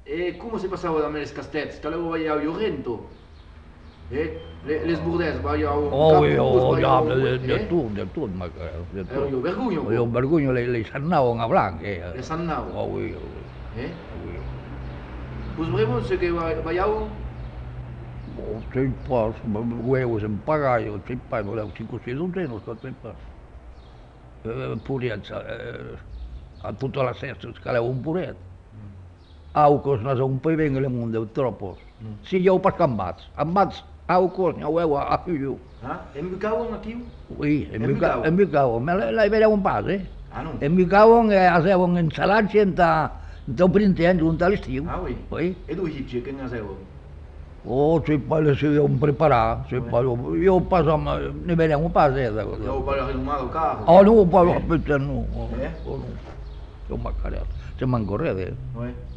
Come se passava da les castets? Que l'heu veieu Llorento? Les bordets, veieu Oh, capos, ja, veieu... de tot, de tot. Io vergogno, Io vergogno le s'annaven a blanc, le s'annau. Oh, oui, Eh? Vos vremen ce que veieu? oh, sei pas, huevos en pagaio, sei pas, voleu 500 que sei pas. Purets, a totes les cestes que leu un puret. Aucos nas un poi vengono munde troppo. Si eu pas ambats aucos ne eu a fiu. E mi cau aquí? Oui, en mi cago, me la verea un pas, Ah, non? En mi cago asevon ensalats enta un printemps junta a l'estiu. Ah, oui. Oui. E dove hitje, che ne seu? Oh, sei pas le si deuen preparar, sei pas, jo pas ne verea un pas, Eu para arrumar o carro. Oh, no, pas, no, Eh? no, no, se m'ha corret, Ouais.